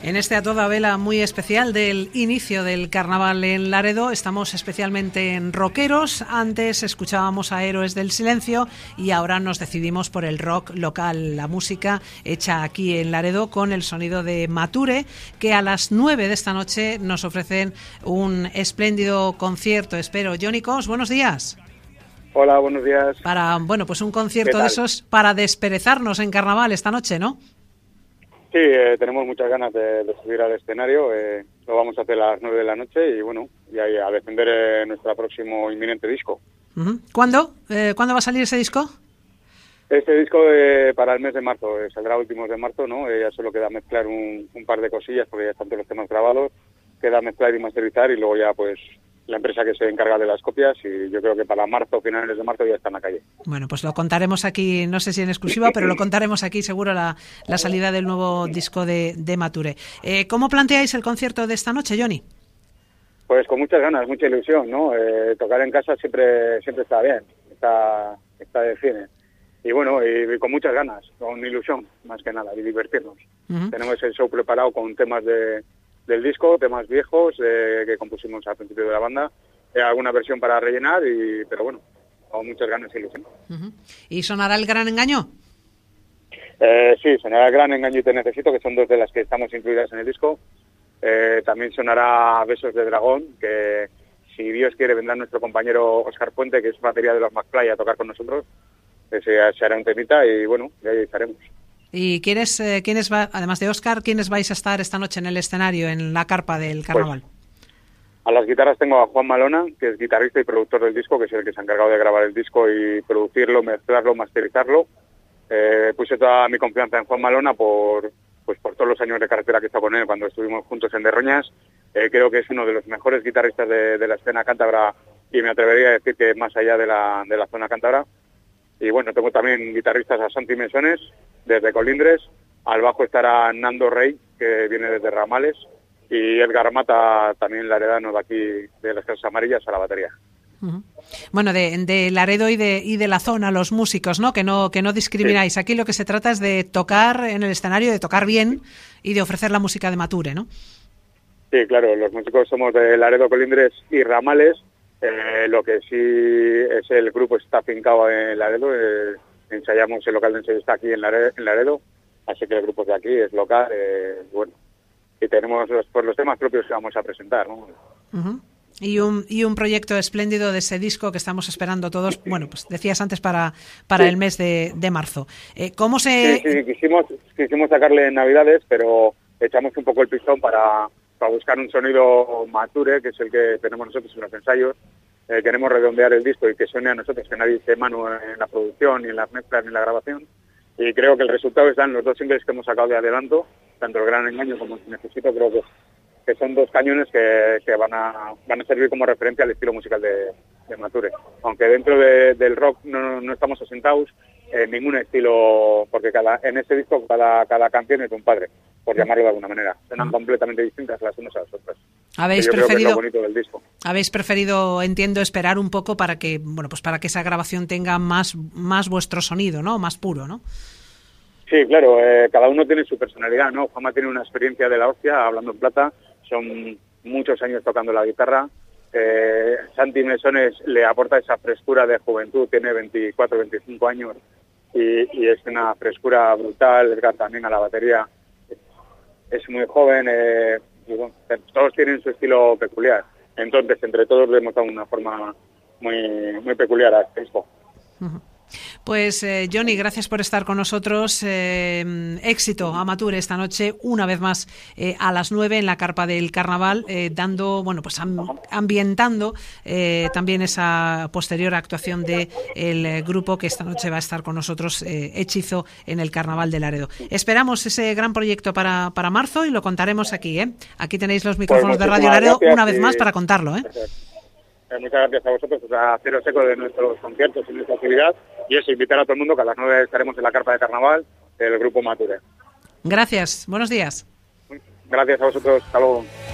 En este A Toda Vela muy especial del inicio del carnaval en Laredo, estamos especialmente en rockeros. Antes escuchábamos a Héroes del Silencio y ahora nos decidimos por el rock local, la música hecha aquí en Laredo con el sonido de Mature, que a las 9 de esta noche nos ofrecen un espléndido concierto. Espero. Johnny Cos, buenos días. Hola, buenos días. Pues un concierto de esos para desperezarnos en carnaval esta noche, ¿no? Sí, tenemos muchas ganas de subir al escenario. Lo vamos a hacer a las 9 de la noche y ahí a defender nuestro próximo inminente disco. Uh-huh. ¿Cuándo va a salir ese disco? Este disco para el mes de marzo, saldrá a últimos de marzo, ¿no? Ya solo queda mezclar un par de cosillas porque ya están todos los temas grabados. Queda mezclar y masterizar y luego ya pues la empresa que se encarga de las copias, y yo creo que para marzo, finales de marzo, ya está en la calle. Bueno, pues lo contaremos aquí, no sé si en exclusiva, pero lo contaremos aquí seguro la salida del nuevo disco de Mature. ¿Cómo planteáis el concierto de esta noche, Johnny? Pues con muchas ganas, mucha ilusión, ¿no? Tocar en casa siempre está bien, está de cine. Y bueno, y con muchas ganas, con ilusión, más que nada, y divertirnos. Uh-huh. Tenemos el show preparado con temas del disco, temas viejos que compusimos al principio de la banda, alguna versión para rellenar, pero bueno, con muchas ganas y ilusión. Uh-huh. ¿Y sonará El Gran Engaño? Sí, sonará El Gran Engaño y Te Necesito, que son dos de las que estamos incluidas en el disco. También sonará Besos de Dragón, que si Dios quiere vendrá nuestro compañero Óscar Puente, que es batería de los McFly, a tocar con nosotros. Se hará un temita y bueno, ahí estaremos. ¿Y quiénes además de Óscar, quiénes vais a estar esta noche en el escenario, en la carpa del carnaval? Pues, a las guitarras tengo a Juan Malona, que es guitarrista y productor del disco, que es el que se ha encargado de grabar el disco y producirlo, mezclarlo, masterizarlo. Puse toda mi confianza en Juan Malona por todos los años de carretera que he estado con él cuando estuvimos juntos en Derroñas. Creo que es uno de los mejores guitarristas de la escena cántabra, y me atrevería a decir que más allá de la zona cántabra. Y bueno, tengo también guitarristas a Santi Mesones, desde Colindres. Al bajo estará Nando Rey, que viene desde Ramales, y Edgar Mata, también laredano de aquí, de las Casas Amarillas, a la batería. Uh-huh. Bueno, de Laredo y de la zona, los músicos, ¿no? Que no discrimináis. Sí. Aquí lo que se trata es de tocar en el escenario, de tocar bien y de ofrecer la música de Mature, ¿no? Sí, claro, los músicos somos de Laredo, Colindres y Ramales. Lo que sí es el grupo está afincado en Laredo, ensayamos, el local de ensayo está aquí en Laredo, así que el grupo de aquí es local, bueno, y tenemos los temas propios que vamos a presentar, ¿no? Uh-huh. Y un proyecto espléndido de ese disco que estamos esperando todos, bueno, pues decías antes para sí. El mes de marzo. ¿Cómo se...? Sí, quisimos sacarle en Navidades, pero echamos un poco el pistón para buscar un sonido Mature, que es el que tenemos nosotros en los ensayos. Queremos redondear el disco y que suene a nosotros, que nadie esté mano en la producción, ni en las mezclas, ni en la grabación. Y creo que el resultado está en los dos singles que hemos sacado de adelanto, tanto El Gran Engaño como Te Necesito. Creo que son dos cañones que van a servir como referencia al estilo musical de Mature. Aunque dentro del rock no estamos asentados en ningún estilo, porque en este disco cada canción es un padre, por llamarlo de alguna manera. Son completamente distintas las unas a las otras. Habéis creo que es lo bonito del disco. Habéis preferido, entiendo, esperar un poco para que esa grabación tenga más vuestro sonido, ¿no? Más puro, ¿no? Sí, claro, cada uno tiene su personalidad, ¿no? Juanma tiene una experiencia de la hostia, hablando en plata, son muchos años tocando la guitarra. Santi Mesones le aporta esa frescura de juventud, tiene 24, 25 años y es una frescura brutal. Edgar también a la batería es muy joven, y bueno, todos tienen su estilo peculiar. Entonces, entre todos le hemos dado una forma muy, muy peculiar a este disco. Uh-huh. Pues Johnny, gracias por estar con nosotros. Éxito a Mature esta noche, una vez más a las 9 en la carpa del carnaval, ambientando también esa posterior actuación del grupo que esta noche va a estar con nosotros, Hechizo, en el carnaval de Laredo. Esperamos ese gran proyecto para marzo y lo contaremos aquí, ¿eh? Aquí tenéis los micrófonos de Radio Laredo una vez más para contarlo, ¿eh? Muchas gracias a vosotros por haceros eco de nuestros conciertos y nuestra actividad, y eso, invitar a todo el mundo que a las 9 estaremos en la carpa de carnaval del grupo Mature. Gracias, buenos días. Gracias a vosotros, hasta luego.